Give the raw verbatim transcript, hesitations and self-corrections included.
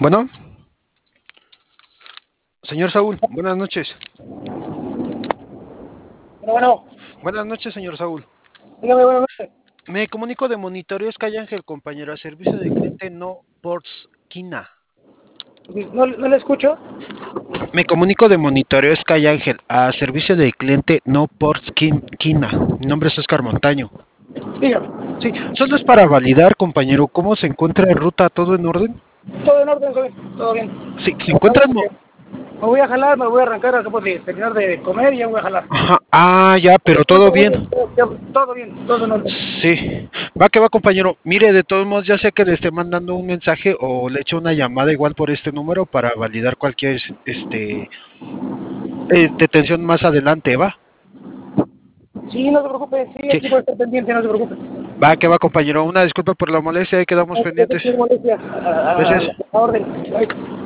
Bueno, señor Saúl, buenas noches. Bueno, bueno, Buenas noches, señor Saúl. dígame, buenas noches. Me comunico de Monitoreo Sky Ángel, compañero, a servicio de cliente no Portsquina. No, no le escucho. Me comunico de Monitoreo Sky Ángel, a servicio de cliente no Portsquina. Mi nombre es Oscar Montaño. Dígame. Sí, solo es para validar, compañero, cómo se encuentra en ruta, ¿todo en orden? Todo en orden, joven. Todo bien. Sí, se Ahora encuentra en... Mo- que me voy a jalar, me voy a arrancar, acabo de terminar de comer y ya voy a jalar. Ajá. Ah, ya, pero todo bien. Todo bien, todo en orden. Sí, va que va, compañero. Mire, de todos modos, ya sea que le esté mandando un mensaje o le eche una llamada igual por este número para validar cualquier este eh, detención más adelante, ¿va? Sí, no se preocupe. Sí, Sí, aquí voy a estar pendiente, no se preocupe. va que va, compañero. Una disculpa por la molestia, ahí quedamos No se preocupe, pendientes. sin molestia. A, a, a Gracias. la orden. Bye.